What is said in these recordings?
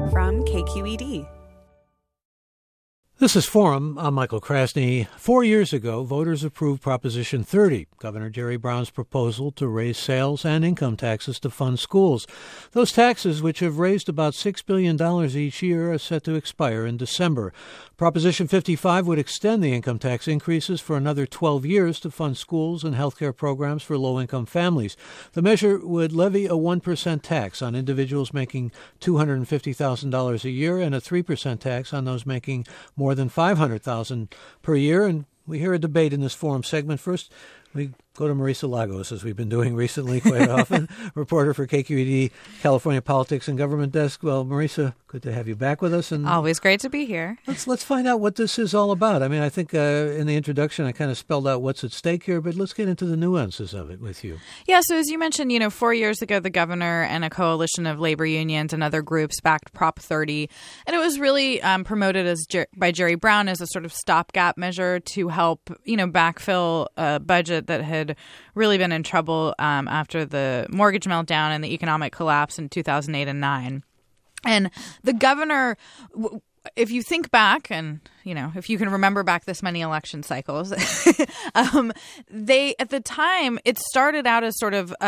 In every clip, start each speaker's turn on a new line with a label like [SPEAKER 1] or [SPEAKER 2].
[SPEAKER 1] from KQED.
[SPEAKER 2] This is Forum. I'm Michael Krasny. 4 years ago, voters approved Proposition 30, Governor Jerry Brown's proposal to raise sales and income taxes to fund schools. Those taxes, which have raised about $6 billion each year, are set to expire in December. Proposition 55 would extend the income tax increases for another 12 years to fund schools and health care programs for low-income families. The measure would levy a 1% tax on individuals making $250,000 a year and a 3% tax on those making more than $500,000 per year. And we hear a debate in this forum segment. First, we go to Marisa Lagos, as we've been doing recently quite often, reporter for KQED, California Politics and Government Desk. Well, Marisa, good to have you back with us. And
[SPEAKER 3] always great to be here.
[SPEAKER 2] Let's find out what this is all about. I mean, I think in the introduction I kind of spelled out what's at stake here, but let's get into the nuances of it with you.
[SPEAKER 3] Yeah, so as you mentioned, 4 years ago, the governor and a coalition of labor unions and other groups backed Prop 30, and it was really promoted by Jerry Brown as a sort of stopgap measure to help, backfill a budget that had really been in trouble after the mortgage meltdown and the economic collapse in 2008 and 9. And the governor, if you think back and, if you can remember back this many election cycles, they, at the time, it started out as sort of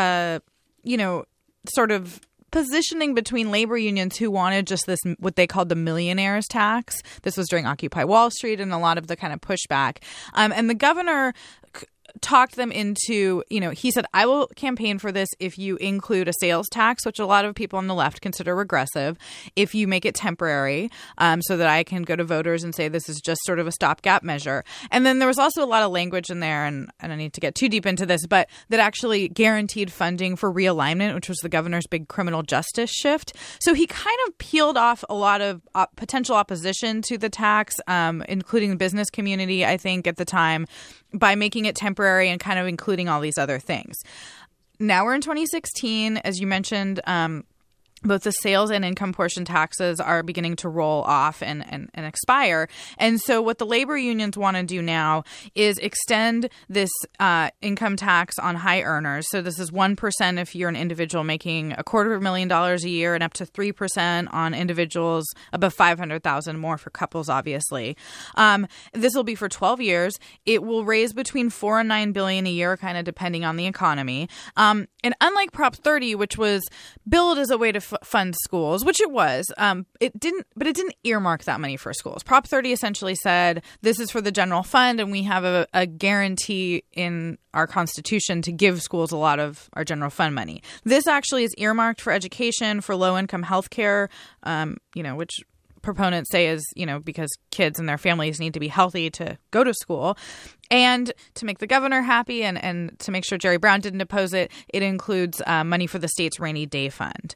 [SPEAKER 3] positioning between labor unions who wanted just this, what they called the millionaires tax. This was during Occupy Wall Street and a lot of the kind of pushback. And the governor talked them into, he said, I will campaign for this if you include a sales tax, which a lot of people on the left consider regressive, if you make it temporary, so that I can go to voters and say this is just sort of a stopgap measure. And then there was also a lot of language in there, and I don't need to get too deep into this, but that actually guaranteed funding for realignment, which was the governor's big criminal justice shift. So he kind of peeled off a lot of potential opposition to the tax, including the business community, I think, at the time, by making it temporary and kind of including all these other things. Now we're in 2016. As you mentioned, both the sales and income portion taxes are beginning to roll off and expire. And so what the labor unions want to do now is extend this income tax on high earners. So this is 1% if you're an individual making $250,000 a year and up to 3% on individuals above $500,000, more for couples, obviously. This will be for 12 years. It will raise between $4 and $9 billion a year, kind of depending on the economy. And unlike Prop 30, which was billed as a way to fund schools, which it was, it didn't earmark that money for schools. Prop 30 essentially said this is for the general fund, and we have a guarantee in our Constitution to give schools a lot of our general fund money. This actually is earmarked for education, for low-income health care, which proponents say is, because kids and their families need to be healthy to go to school. And to make the governor happy and to make sure Jerry Brown didn't oppose it, it includes money for the state's rainy day fund.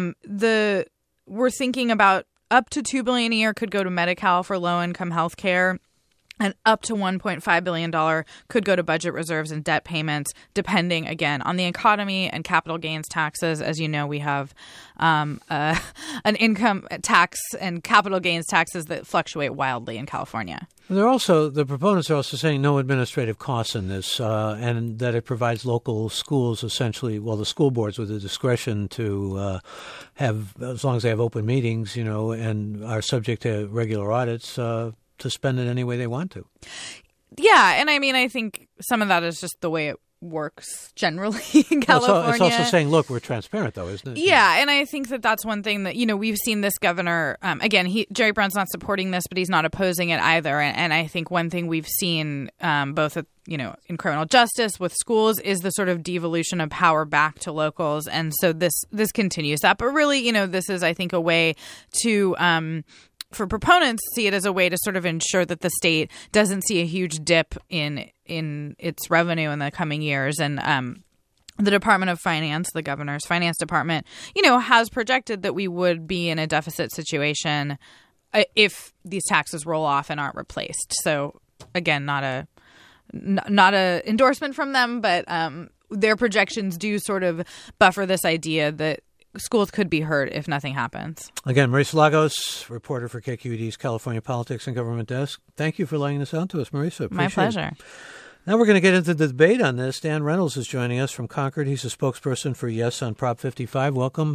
[SPEAKER 3] We're thinking about up to $2 billion a year could go to Medi-Cal for low-income health care. And up to $1.5 billion could go to budget reserves and debt payments, depending, again, on the economy and capital gains taxes. As you know, we have an income tax and capital gains taxes that fluctuate wildly in California.
[SPEAKER 2] The proponents are also saying no administrative costs in this, and that it provides local schools essentially, the school boards with the discretion to have, as long as they have open meetings, and are subject to regular audits, to spend it any way they want to.
[SPEAKER 3] Yeah, and I think some of that is just the way it works generally in California.
[SPEAKER 2] It's also saying, look, we're transparent, though, isn't it?
[SPEAKER 3] Yeah, and I think that's one thing that, we've seen this governor, Jerry Brown's not supporting this, but he's not opposing it either. And I think one thing we've seen both in criminal justice with schools is the sort of devolution of power back to locals. And so this continues that. But really, this is, I think, a way to for proponents see it as a way to sort of ensure that the state doesn't see a huge dip in its revenue in the coming years. And the Department of Finance, the governor's finance department, has projected that we would be in a deficit situation if these taxes roll off and aren't replaced. So again, not a endorsement from them, but their projections do sort of buffer this idea that schools could be hurt if nothing happens. Again,
[SPEAKER 2] Marisa Lagos, reporter for KQED's California Politics and Government Desk. Thank you for laying this out to us, Marisa.
[SPEAKER 3] My pleasure.
[SPEAKER 2] Now we're going to get into the debate on this. Dan Reynolds is joining us from Concord. He's a spokesperson for Yes on Prop 55. Welcome,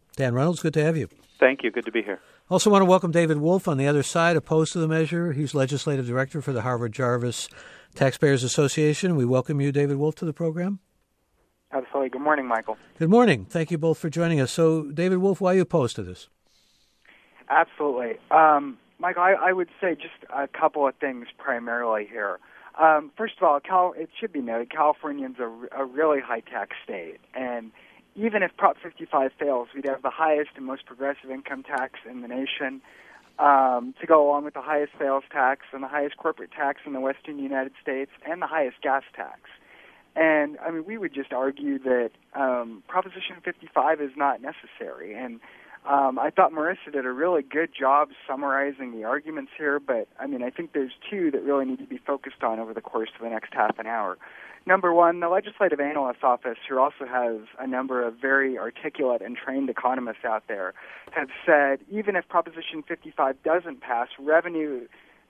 [SPEAKER 2] Dan Reynolds, good to have you.
[SPEAKER 1] Thank you. Good to be here.
[SPEAKER 2] Also want to welcome David Wolf on the other side, opposed to the measure. He's legislative director for the Harvard-Jarvis Taxpayers Association. We welcome you, David Wolf, to the program.
[SPEAKER 4] Absolutely. Good morning, Michael.
[SPEAKER 2] Good morning. Thank you both for joining us. So, David Wolf, why are you opposed to this?
[SPEAKER 4] Absolutely. Michael, I would say just a couple of things primarily here. First of all, it should be noted, California's a really high-tax state, and even if Prop 55 fails, we'd have the highest and most progressive income tax in the nation, to go along with the highest sales tax and the highest corporate tax in the western United States and the highest gas tax. And, I mean, we would just argue that Proposition 55 is not necessary. And I thought Marissa did a really good job summarizing the arguments here, but, I mean, I think there's two that really need to be focused on over the course of the next half an hour. Number one, the Legislative Analyst's Office, who also has a number of very articulate and trained economists out there, have said even if Proposition 55 doesn't pass, revenue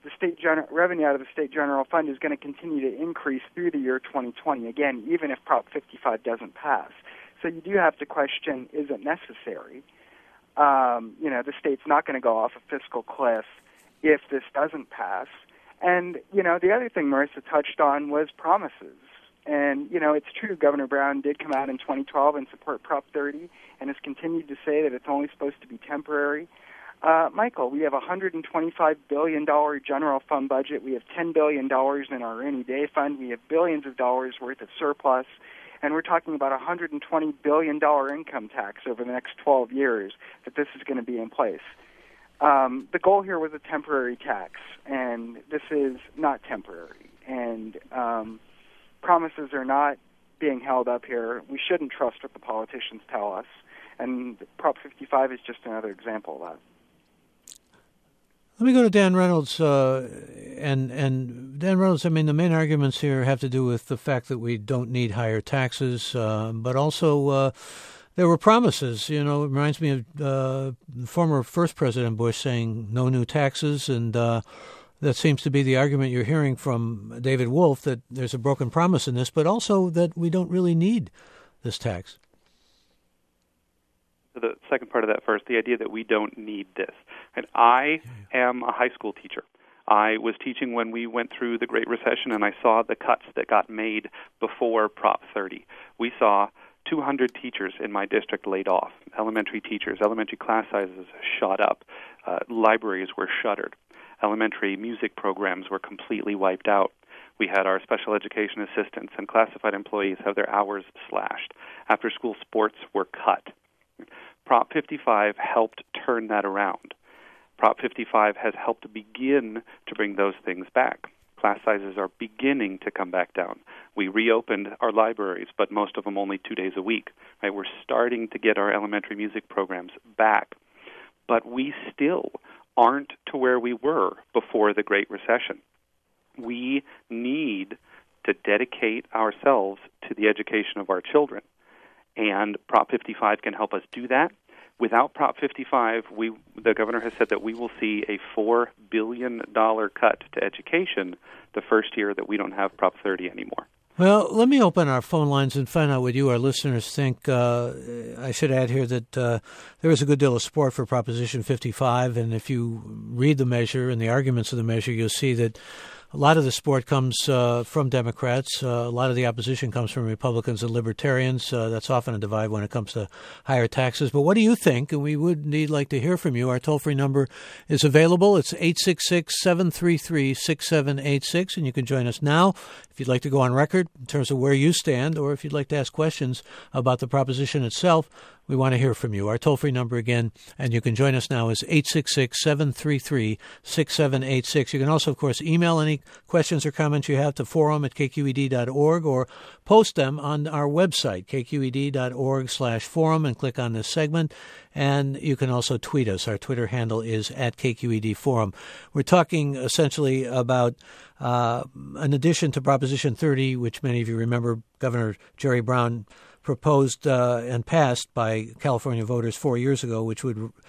[SPEAKER 4] out of the state general fund is going to continue to increase through the year 2020, again, even if Prop 55 doesn't pass. So you do have to question, is it necessary? The state's not going to go off a fiscal cliff if this doesn't pass. And, the other thing Marissa touched on was promises. And, it's true, Governor Brown did come out in 2012 and support Prop 30 and has continued to say that it's only supposed to be temporary. Michael, we have a $125 billion general fund budget. We have $10 billion in our rainy day fund. We have billions of dollars worth of surplus. And we're talking about a $120 billion income tax over the next 12 years that this is going to be in place. The goal here was a temporary tax, and this is not temporary. And promises are not being held up here. We shouldn't trust what the politicians tell us. And Prop 55 is just another example of that.
[SPEAKER 2] Let me go to Dan Reynolds. And Dan Reynolds, I mean, the main arguments here have to do with the fact that we don't need higher taxes, but also there were promises. It reminds me of former First President Bush saying no new taxes, and that seems to be the argument you're hearing from David Wolf, that there's a broken promise in this, but also that we don't really need this tax.
[SPEAKER 1] The second part of that first, the idea that we don't need this. And I am a high school teacher. I was teaching when we went through the Great Recession, and I saw the cuts that got made before Prop 30. We saw 200 teachers in my district laid off, elementary teachers, elementary class sizes shot up, libraries were shuttered, elementary music programs were completely wiped out. We had our special education assistants and classified employees have their hours slashed. After-school sports were cut. Prop 55 helped turn that around. Prop 55 has helped begin to bring those things back. Class sizes are beginning to come back down. We reopened our libraries, but most of them only 2 days a week. Right? We're starting to get our elementary music programs back. But we still aren't to where we were before the Great Recession. We need to dedicate ourselves to the education of our children. And Prop 55 can help us do that. Without Prop 55, the governor has said that we will see a $4 billion cut to education the first year that we don't have Prop 30 anymore.
[SPEAKER 2] Well, let me open our phone lines and find out what you, our listeners, think. I should add here that there is a good deal of support for Proposition 55, and if you read the measure and the arguments of the measure, you'll see that a lot of the support comes from Democrats. A lot of the opposition comes from Republicans and Libertarians. That's often a divide when it comes to higher taxes. But what do you think? And we would like to hear from you. Our toll-free number is available. It's 866-733-6786, and you can join us now if you'd like to go on record in terms of where you stand, or if you'd like to ask questions about the proposition itself. We want to hear from you. Our toll-free number again, and you can join us now, is 866-733-6786. You can also, of course, email any questions or comments you have to forum@kqed.org, or post them on our website, kqed.org/forum, and click on this segment. And you can also tweet us. Our Twitter handle is @KQEDForum. We're talking essentially about an addition to Proposition 30, which many of you remember Governor Jerry Brown proposed and passed by California voters 4 years ago, which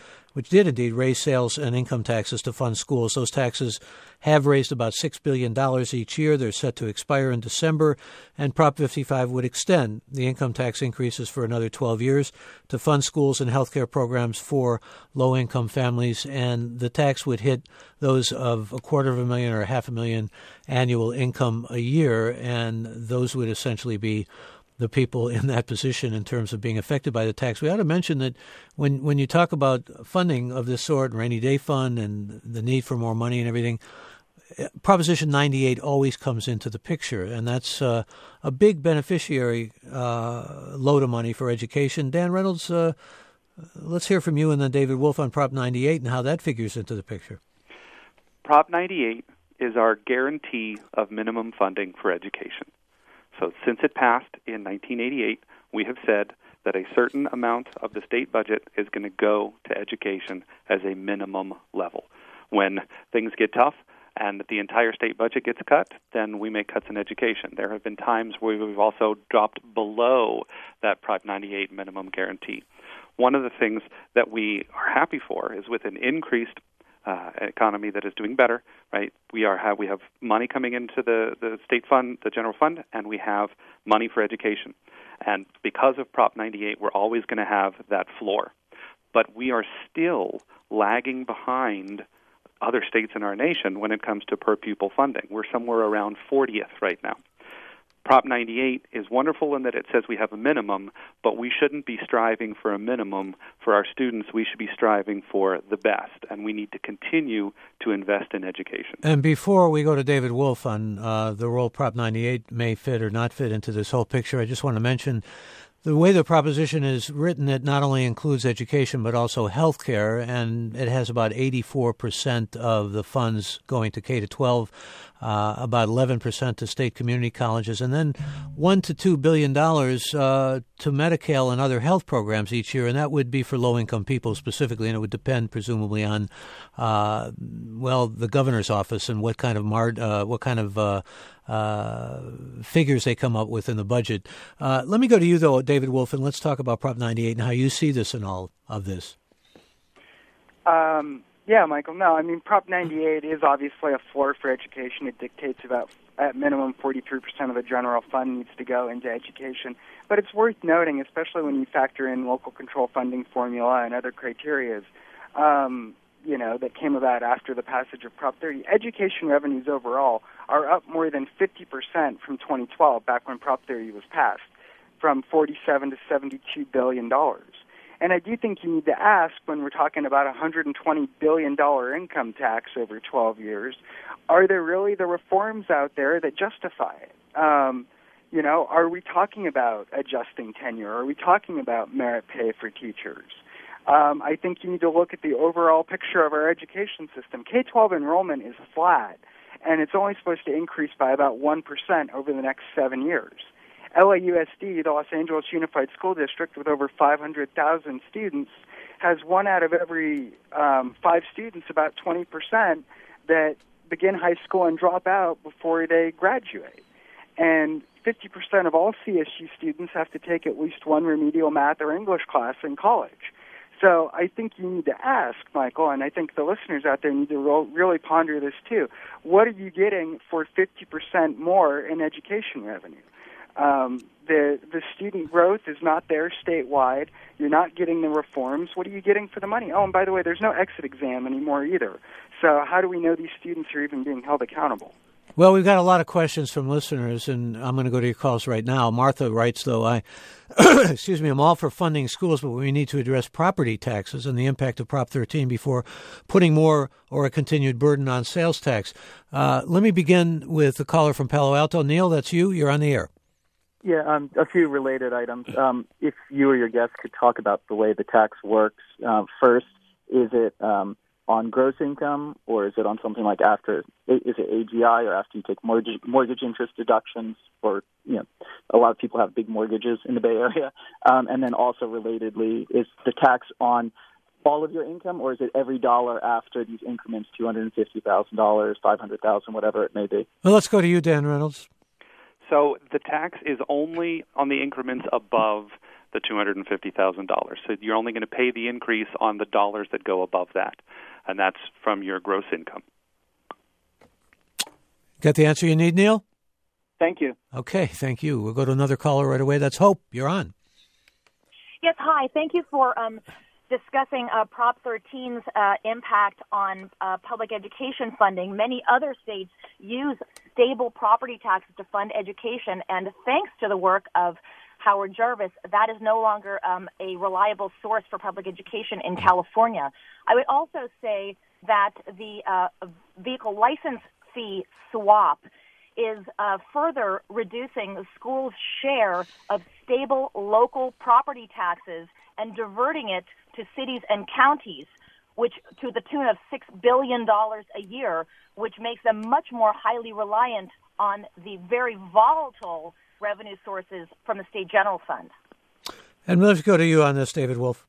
[SPEAKER 2] did indeed raise sales and income taxes to fund schools. Those taxes have raised about $6 billion each year. They're set to expire in December, and Prop 55 would extend the income tax increases for another 12 years to fund schools and health care programs for low-income families, and the tax would hit those of $250,000 or $500,000 annual income a year, and those would essentially be the people in that position in terms of being affected by the tax. We ought to mention that when you talk about funding of this sort, rainy day fund and the need for more money and everything, Proposition 98 always comes into the picture, and that's a big beneficiary load of money for education. Dan Reynolds, let's hear from you and then David Wolf on Prop 98 and how that figures into the picture.
[SPEAKER 1] Prop 98 is our guarantee of minimum funding for education. So since it passed in 1988, we have said that a certain amount of the state budget is going to go to education as a minimum level. When things get tough and the entire state budget gets cut, then we make cuts in education. There have been times where we've also dropped below that Prop 98 minimum guarantee. One of the things that we are happy for is with an increased economy that is doing better, right? We have money coming into the state fund, the general fund, and we have money for education. And because of Prop 98, we're always going to have that floor. But we are still lagging behind other states in our nation when it comes to per pupil funding. We're somewhere around 40th right now. Prop 98 is wonderful in that it says we have a minimum, but we shouldn't be striving for a minimum for our students. We should be striving for the best, and we need to continue to invest in education.
[SPEAKER 2] And before we go to David Wolf on the role Prop 98 may fit or not fit into this whole picture, I just want to mention the way the proposition is written, it not only includes education but also health care, and it has about 84% of the funds going to K-12, about 11% to state community colleges, and then $1 to $2 billion to Medi-Cal and other health programs each year, and that would be for low-income people specifically, and it would depend presumably on, the governor's office and what kind of figures they come up with in the budget. Let me go to you, though, David Wolf, and let's talk about Prop 98 and how you see this in all of this.
[SPEAKER 4] Yeah, Michael, no, I mean, Prop 98 is obviously a floor for education. It dictates about, at minimum, 43% of the general fund needs to go into education. But it's worth noting, especially when you factor in local control funding formula and other criterias, that came about after the passage of Prop 30. Education revenues overall are up more than 50% from 2012, back when Prop 30 was passed, from $47 to $72 billion. And I do think you need to ask, when we're talking about a $120 billion income tax over 12 years, are there really the reforms out there that justify it? Are we talking about adjusting tenure? Are we talking about merit pay for teachers? I think you need to look at the overall picture of our education system. K-12 enrollment is flat, and it's only supposed to increase by about 1% over the next 7 years. LAUSD, the Los Angeles Unified School District, with over 500,000 students, has 1 out of every 5 students, about 20%, that begin high school and drop out before they graduate. And 50% of all CSU students have to take at least one remedial math or English class in college. So I think you need to ask, Michael, and I think the listeners out there need to really ponder this too. What are you getting for 50% more in education revenue? The student growth is not there statewide. You're not getting the reforms. What are you getting for the money? Oh, and by the way, there's no exit exam anymore either. So how do we know these students are even being held accountable?
[SPEAKER 2] Well, we've got a lot of questions from listeners, and I'm going to go to your calls right now. Martha writes, though, I'm all for funding schools, but we need to address property taxes and the impact of Prop 13 before putting more or a continued burden on sales tax. Let me begin with the caller from Palo Alto. Neil, that's you. You're on the air.
[SPEAKER 5] Yeah, a few related items. If you or your guest could talk about the way the tax works. First, is it on gross income, or is it on something like after? Is it AGI, or after you take mortgage interest deductions? Or a lot of people have big mortgages in the Bay Area. And then also relatedly, is the tax on all of your income, or is it every dollar after these increments, $250,000, $500,000, whatever it may be?
[SPEAKER 2] Well, let's go to you, Dan Reynolds.
[SPEAKER 1] So the tax is only on the increments above the $250,000. So you're only going to pay the increase on the dollars that go above that, and that's from your gross income.
[SPEAKER 2] Got the answer you need, Neil?
[SPEAKER 6] Thank you.
[SPEAKER 2] Okay, thank you. We'll go to another caller right away. That's Hope. You're on.
[SPEAKER 7] Yes, hi. Thank you for discussing Prop 13's impact on public education funding. Many other states use stable property taxes to fund education, and thanks to the work of Howard Jarvis, that is no longer a reliable source for public education in California. I would also say that the vehicle license fee swap is further reducing the school's share of stable local property taxes and diverting it to cities and counties, which to the tune of $6 billion a year, which makes them much more highly reliant on the very volatile revenue sources from the state general fund.
[SPEAKER 2] And let's go to you on this, David Wolf.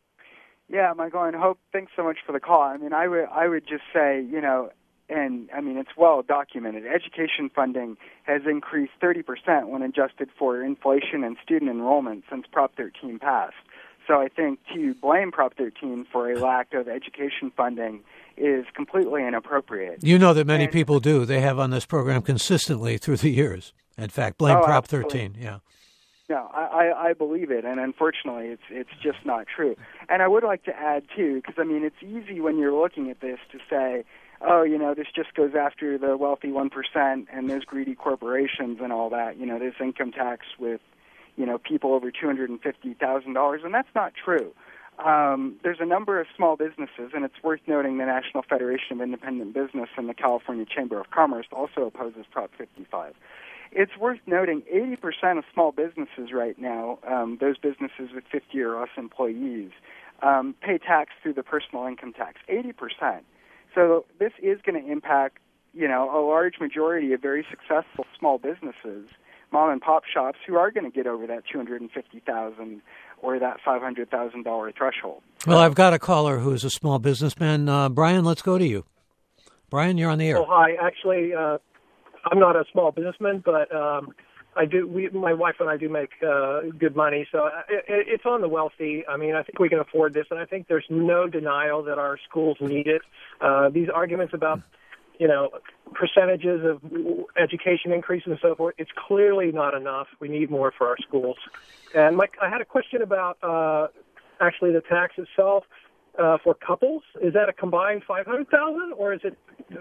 [SPEAKER 4] Yeah, Michael and Hope, thanks so much for the call. I mean, I would just say, and I mean, it's well documented. Education funding has increased 30% when adjusted for inflation and student enrollment since Prop 13 passed. So I think to blame Prop 13 for a lack of education funding is completely inappropriate.
[SPEAKER 2] You know that many people do. They have on this program consistently through the years. In fact, blame Prop 13. Yeah.
[SPEAKER 4] No, I believe it, and unfortunately, it's just not true. And I would like to add too, because I mean, it's easy when you're looking at this to say, oh, this just goes after the wealthy 1% and those greedy corporations and all that. This income tax with people over $250,000, and that's not true. There's a number of small businesses, and it's worth noting the National Federation of Independent Business and the California Chamber of Commerce also opposes Prop 55. It's worth noting 80% of small businesses right now, those businesses with 50 or less employees, pay tax through the personal income tax, 80%. So this is going to impact, a large majority of very successful small businesses, mom and pop shops, who are going to get over that $250,000 or that $500,000 threshold.
[SPEAKER 2] Well, I've got a caller who's a small businessman. Brian, let's go to you. Brian, you're on the air.
[SPEAKER 8] Oh, hi. Actually, I'm not a small businessman, but I do. My wife and I do make good money, so it's on the wealthy. I mean, I think we can afford this, and I think there's no denial that our schools need it. These arguments about percentages of education increase and so forth, it's clearly not enough. We need more for our schools. And Mike, I had a question about actually the tax itself for couples. Is that a combined $500,000 or is it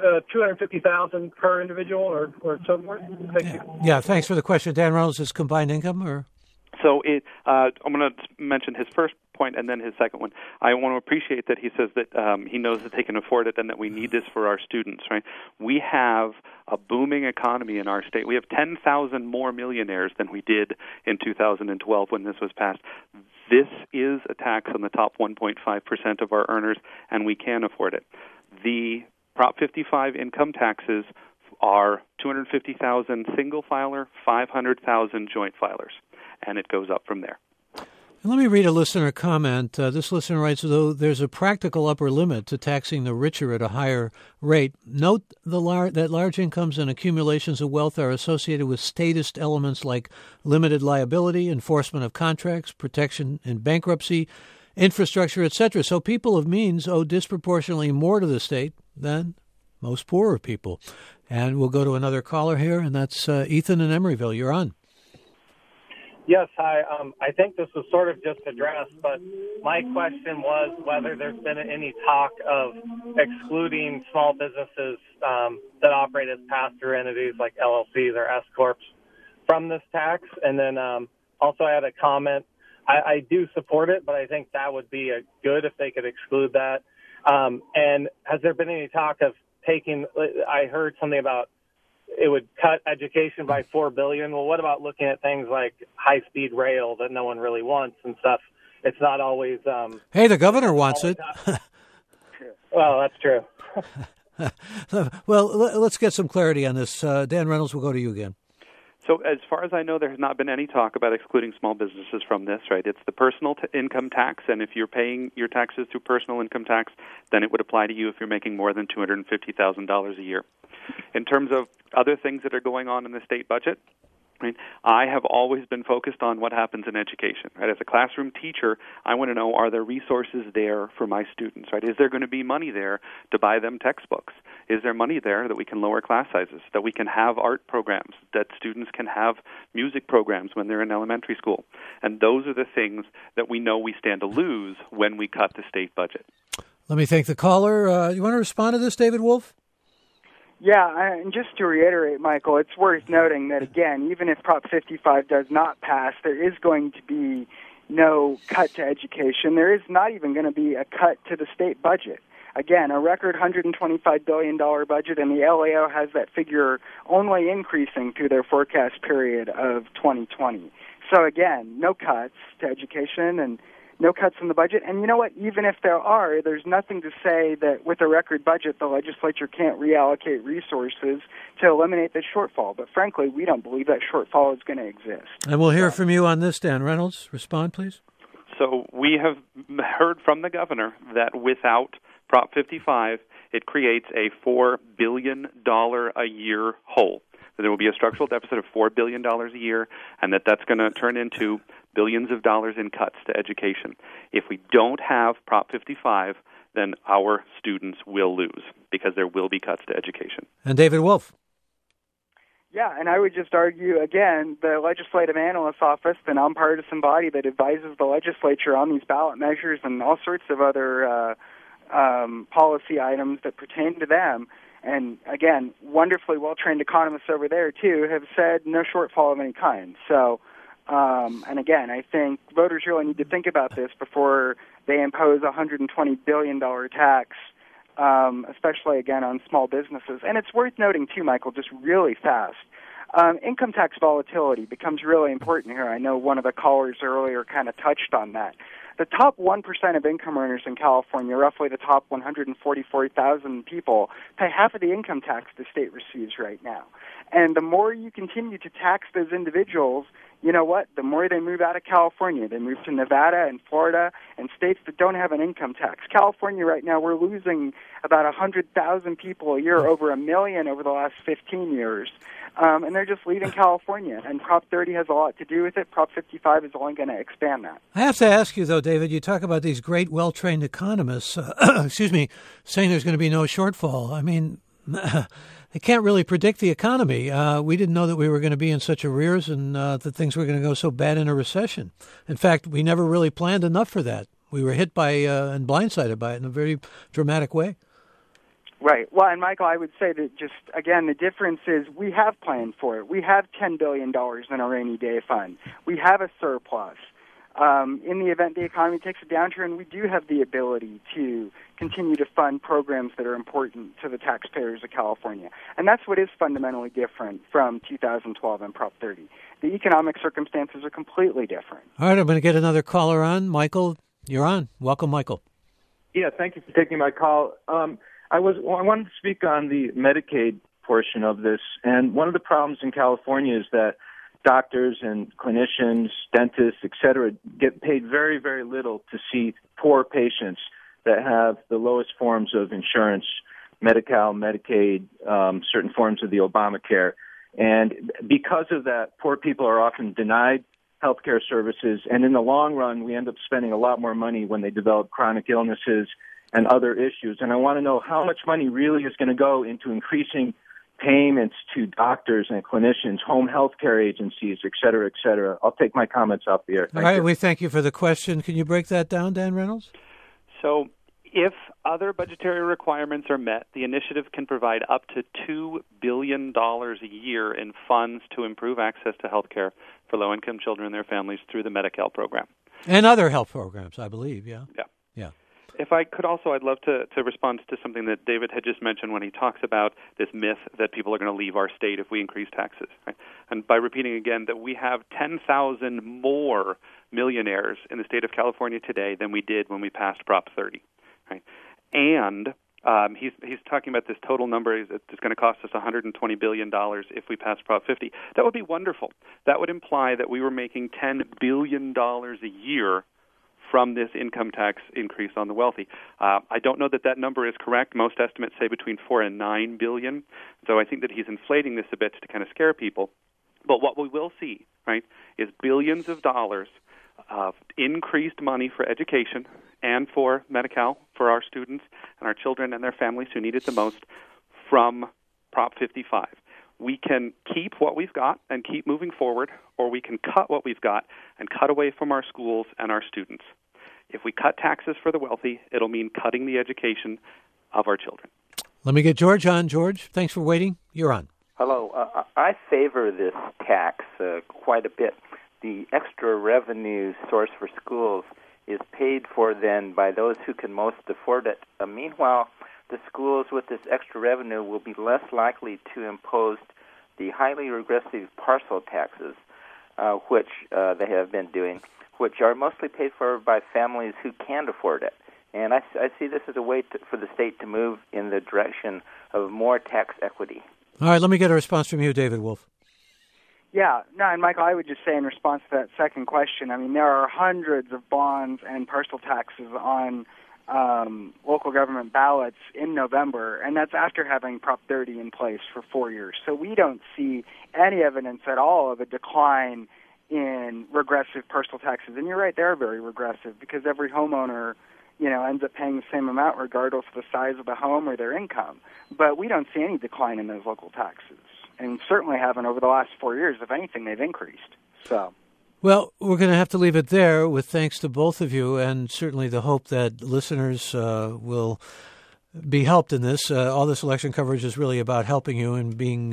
[SPEAKER 8] $250,000 per individual or so forth? Thank you.
[SPEAKER 2] Yeah, thanks for the question. Dan Reynolds, is combined income or?
[SPEAKER 1] So I'm going to mention his first point and then his second one. I want to appreciate that he says that he knows that they can afford it and that we need this for our students, right? We have a booming economy in our state. We have 10,000 more millionaires than we did in 2012 when this was passed. This is a tax on the top 1.5% of our earners, and we can afford it. The Prop 55 income taxes are $250,000 single filer, $500,000 joint filers, and it goes up from there.
[SPEAKER 2] Let me read a listener comment. This listener writes, though there's a practical upper limit to taxing the richer at a higher rate, note that large incomes and accumulations of wealth are associated with statist elements like limited liability, enforcement of contracts, protection in bankruptcy, infrastructure, etc. So people of means owe disproportionately more to the state than most poorer people. And we'll go to another caller here, and that's Ethan in Emeryville. You're on.
[SPEAKER 9] Yes, hi. I think this was sort of just addressed, but my question was whether there's been any talk of excluding small businesses that operate as pass-through entities like LLCs or S-corps from this tax. And then also I had a comment. I do support it, but I think that would be good if they could exclude that. And has there been any talk of taking – I heard something about it would cut education by $4 billion. Well, what about looking at things like high-speed rail that no one really wants and stuff? It's not always.
[SPEAKER 2] Hey, the governor wants it.
[SPEAKER 9] Well, that's true.
[SPEAKER 2] Well, let's get some clarity on this. Dan Reynolds, we'll go to you again.
[SPEAKER 1] So as far as I know, there has not been any talk about excluding small businesses from this, right? It's the personal income tax, and if you're paying your taxes through personal income tax, then it would apply to you if you're making more than $250,000 a year. In terms of other things that are going on in the state budget, Right? I have always been focused on what happens in education. Right? As a classroom teacher, I want to know, are there resources there for my students? Right? Is there going to be money there to buy them textbooks? Is there money there that we can lower class sizes, that we can have art programs, that students can have music programs when they're in elementary school? And those are the things that we know we stand to lose when we cut the state budget.
[SPEAKER 2] Let me thank the caller. You want to respond to this, David Wolf?
[SPEAKER 4] Yeah, and just to reiterate, Michael, it's worth noting that, again, even if Prop 55 does not pass, there is going to be no cut to education. There is not even going to be a cut to the state budget. Again, a record $125 billion budget, and the LAO has that figure only increasing through their forecast period of 2020. So, again, no cuts to education and no cuts in the budget. And you know what? Even if there are, there's nothing to say that with a record budget, the legislature can't reallocate resources to eliminate the shortfall. But frankly, we don't believe that shortfall is going to exist.
[SPEAKER 2] And we'll hear from you on this, Dan Reynolds. Respond, please.
[SPEAKER 1] So we have heard from the governor that without Prop 55, it creates a $4 billion a year hole. That there will be a structural deficit of $4 billion a year, and that's going to turn into billions of dollars in cuts to education. If we don't have Prop 55, then our students will lose because there will be cuts to education.
[SPEAKER 2] And David Wolf.
[SPEAKER 4] Yeah, and I would just argue, again, the Legislative Analyst's Office, the nonpartisan body that advises the legislature on these ballot measures and all sorts of other policy items that pertain to them, and again, wonderfully well-trained economists over there, too, have said no shortfall of any kind. So, and again, I think voters really need to think about this before they impose a $120 billion tax, especially, again, on small businesses. And it's worth noting, too, Michael, just really fast, income tax volatility becomes really important here. I know one of the callers earlier kind of touched on that. The top 1% of income earners in California, roughly the top 144,000 people, pay half of the income tax the state receives right now. And the more you continue to tax those individuals, you know what? The more they move out of California. They move to Nevada and Florida and states that don't have an income tax. California right now, we're losing about 100,000 people a year, over 1 million over the last 15 years. And they're just leaving California. And Prop 30 has a lot to do with it. Prop 55 is only going to expand that.
[SPEAKER 2] I have to ask you, though, David, you talk about these great, well-trained economists, saying there's going to be no shortfall. I mean, they can't really predict the economy. We didn't know that we were going to be in such arrears and that things were going to go so bad in a recession. In fact, we never really planned enough for that. We were hit by and blindsided by it in a very dramatic way.
[SPEAKER 4] Right. Well, and Michael, I would say that just, again, the difference is we have planned for it. We have $10 billion in a rainy day fund. We have a surplus. In the event the economy takes a downturn, we do have the ability to continue to fund programs that are important to the taxpayers of California. And that's what is fundamentally different from 2012 and Prop 30. The economic circumstances are completely different.
[SPEAKER 2] All right, I'm going to get another caller on. Michael, you're on. Welcome, Michael.
[SPEAKER 6] Yeah, thank you for taking my call. I wanted to speak on the Medicaid portion of this, and one of the problems in California is that doctors and clinicians, dentists, et cetera, get paid very, very little to see poor patients that have the lowest forms of insurance, Medi-Cal, Medicaid, certain forms of the Obamacare. And because of that, poor people are often denied healthcare services, and in the long run, we end up spending a lot more money when they develop chronic illnesses and other issues. And I want to know how much money really is going to go into increasing payments to doctors and clinicians, home health care agencies, et cetera, et cetera. I'll take my comments off the air.
[SPEAKER 2] All right, we thank you for the question. Can you break that down, Dan Reynolds?
[SPEAKER 1] So if other budgetary requirements are met, the initiative can provide up to $2 billion a year in funds to improve access to health care for low-income children and their families through the Medi-Cal program.
[SPEAKER 2] And other health programs, I believe, yeah.
[SPEAKER 1] Yeah.
[SPEAKER 2] Yeah.
[SPEAKER 1] If I could also, I'd love to respond to something that David had just mentioned when he talks about this myth that people are going to leave our state if we increase taxes. Right? And by repeating again that we have 10,000 more millionaires in the state of California today than we did when we passed Prop 30. Right? And he's talking about this total number that's going to cost us $120 billion if we pass Prop 50. That would be wonderful. That would imply that we were making $10 billion a year from this income tax increase on the wealthy. I don't know that number is correct. Most estimates say between $4 and $9 billion. So I think that he's inflating this a bit to kind of scare people. But what we will see, right, is billions of dollars of increased money for education and for Medi-Cal for our students and our children and their families who need it the most from Prop 55. We can keep what we've got and keep moving forward, or we can cut what we've got and cut away from our schools and our students. If we cut taxes for the wealthy, it'll mean cutting the education of our children.
[SPEAKER 2] Let me get George on. George, thanks for waiting. You're on.
[SPEAKER 10] Hello. I favor this tax quite a bit. The extra revenue source for schools is paid for then by those who can most afford it. Meanwhile, the schools with this extra revenue will be less likely to impose the highly regressive parcel taxes, which they have been doing, which are mostly paid for by families who can't afford it. And I see this as a way for the state to move in the direction of more tax equity.
[SPEAKER 2] All right, let me get a response from you, David Wolf.
[SPEAKER 4] Yeah, no, and Michael, I would just say in response to that second question, I mean, there are hundreds of bonds and parcel taxes on local government ballots in November, and that's after having Prop 30 in place for 4 years. So we don't see any evidence at all of a decline in regressive personal taxes. And you're right, they're very regressive because every homeowner, ends up paying the same amount regardless of the size of the home or their income. But we don't see any decline in those local taxes, and certainly haven't over the last 4 years. If anything, they've increased. So.
[SPEAKER 2] Well, we're going to have to leave it there with thanks to both of you, and certainly the hope that listeners will be helped in this. All this election coverage is really about helping you and being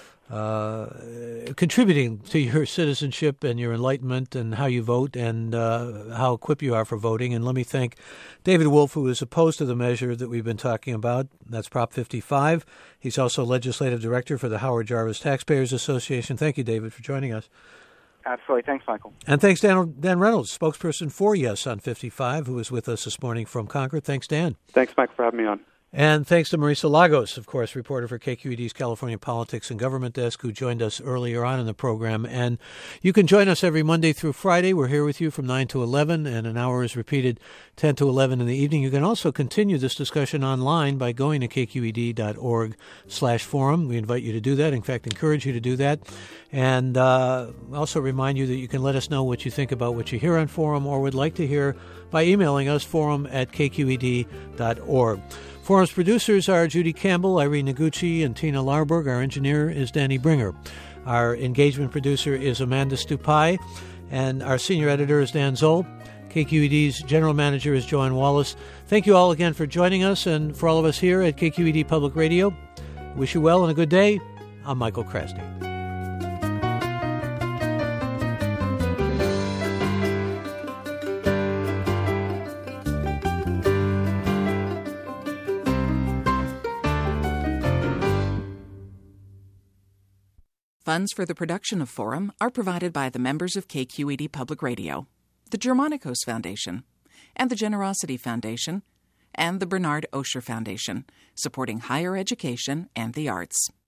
[SPEAKER 2] contributing to your citizenship and your enlightenment and how you vote and how equipped you are for voting. And let me thank David Wolf, who is opposed to the measure that we've been talking about. That's Prop 55. He's also legislative director for the Howard Jarvis Taxpayers Association. Thank you, David, for joining us.
[SPEAKER 4] Absolutely. Thanks, Michael.
[SPEAKER 2] And thanks, Dan Reynolds, spokesperson for Yes on 55, who is with us this morning from Concord. Thanks, Dan.
[SPEAKER 1] Thanks, Mike, for having me on.
[SPEAKER 2] And thanks to Marisa Lagos, of course, reporter for KQED's California Politics and Government Desk, who joined us earlier on in the program. And you can join us every Monday through Friday. We're here with you from 9 to 11, and an hour is repeated 10 to 11 in the evening. You can also continue this discussion online by going to kqed.org/forum. We invite you to do that. In fact, encourage you to do that. And also remind you that you can let us know what you think about what you hear on Forum or would like to hear by emailing us, forum@kqed.org. Forum's producers are Judy Campbell, Irene Noguchi, and Tina Larberg. Our engineer is Danny Bringer. Our engagement producer is Amanda Stupai, and our senior editor is Dan Zoll. KQED's general manager is Joanne Wallace. Thank you all again for joining us, and for all of us here at KQED Public Radio, wish you well and a good day. I'm Michael Krasny.
[SPEAKER 11] Funds for the production of Forum are provided by the members of KQED Public Radio, the Germanicos Foundation, and the Generosity Foundation, and the Bernard Osher Foundation, supporting higher education and the arts.